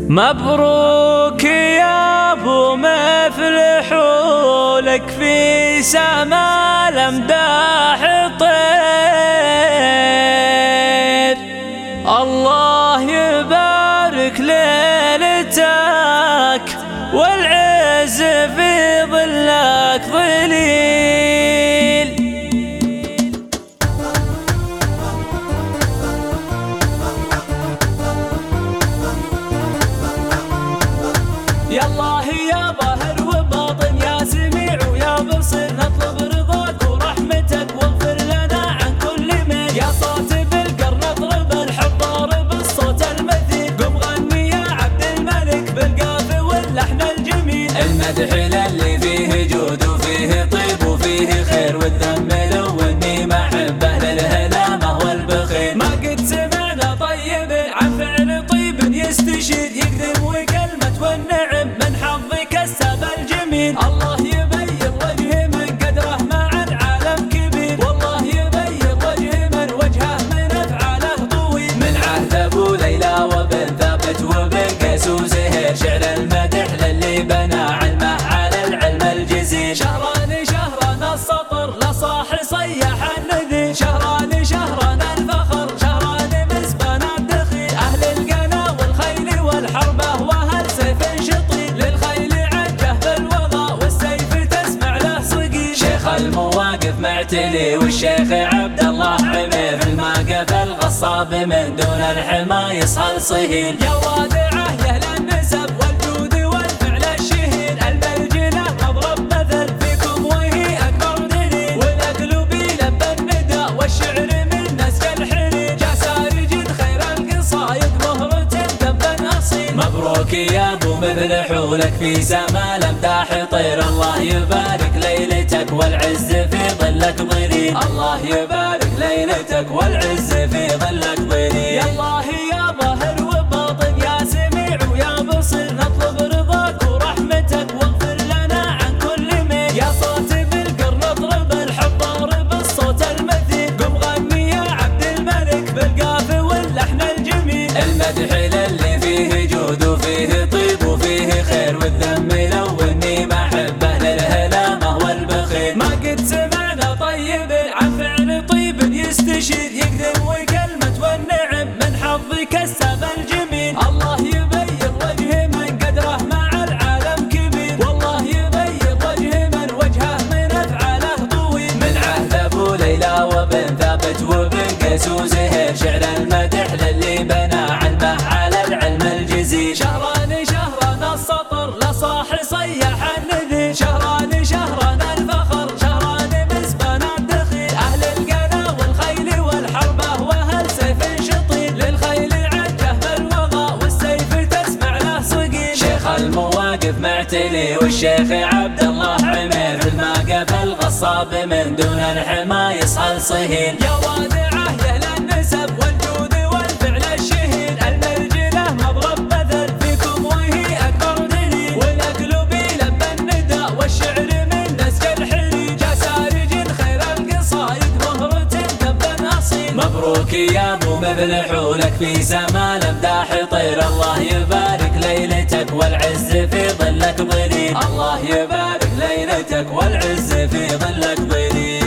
مبروك يا ابو مفلح، ولك في سما الامداح طير. الله يبارك ليلتك والعز في ظلك ظليل. يا الله يا ظاهر وباطن، يا سميع ويا بصير، نطلب رضاك ورحمتك واغفر لنا عن كل من. يا صوت بالقرن اضرب الحب ضارب الصوت المثيل، قم غني يا عبد الملك بالقاف واللحن الجميل. المدح للي فيه جود وفيه طيب وفيه خير، والذم لو اني ما احبه للهلامه والبخيل. ما قد سمعنا طيب عن فعل طيب يستشير، يقدم وكلمه والنعم من حظك السبع الجميل. الله يبين وجهه من قدره مع العالم كبير، والله يبين وجهه من وجهه من افعاله طويل. من عهد ابو ليلى وبن ثابت وبن قيس وزهير، شعر المدح للي بنى علمه على العلم الجزيل. شهران السطر لصاح صيح النذير، شهران الفخر، شهران مزبان الدخيل. اهل القنا والخيل والحربه واهل سيف شطيل، للخيل عجه بالوغى والسيف تسمع له صقيل. شيخ المواقف معتلي والشيخ عبد الله عمير، الماقف الغصاب من دون الحما يصهل صهيل. يا وادعه يا اهل النسب والجود والفعل الشهير، المرجله اضرب مثل فيكم وهي اكبر دليل. والقلوب لبى الندى والشعر من نسج الحرير، جا سارجد خير القصايد مهرة دبا اصيل. مبروك يا ابو مفلح، ولك في سما الامداح طير. الله يبارك ليلتك والعز في ظلك ظليل. الله يبارك ليلتك والعز في ظلك ظليل. يا الله يا ظاهر وباطن، يا سميع ويا بصير، نطلب رضاك ورحمتك واغفر لنا عن كل من. يا صوت بالقرن اضرب الحب ضارب الصوت المثيل، قم غني يا عبد الملك بالقاف واللحن الجميل. المدح للي فيه جود وفيه طيب وفيه خير، والذم لو اني ما احبه للهلامه والبخيل. ما قد سمعنا طيب عن فعل طيب يستشير، يقدم وكلمه والنعم من حظك السبع الجميل. الله يبين وجهه من قدره مع العالم كبير، والله يبين وجهه من وجهه من افعاله طويل. من عهد ابو ليلى وبن ثابت وبن قيس وزهير، شعر المدح للي بنى علمه على العلم الجزيل. شهران السطر لصاح صيح النذير، شهران الفخر، شهران مزبان الدخيل. اهل القنا والخيل والحربه واهل سيف شطيل، للخيل عجه بالوغى والسيف تسمع له صقيل. شيخ المواقف معتلي والشيخ عبد الله عمير، الماقف الغصاب من دون الحما يصهل صهيل. يا وادعه يا اهل النسب والجود والفعل الشهير، المرجله مضرب مثل فيكم وهي اكبر دليل. والقلوب لبى الندى والشعر من نسج الحرير، جا سارجد خير القصايد مهرة دبا اصيل. مبروك يا ابو مفلح، ولك في سما الامداح طير. الله يبارك ليلتك والعز في ظلك ظليل. الله يبارك ليلتك والعز في ظلك ظليل.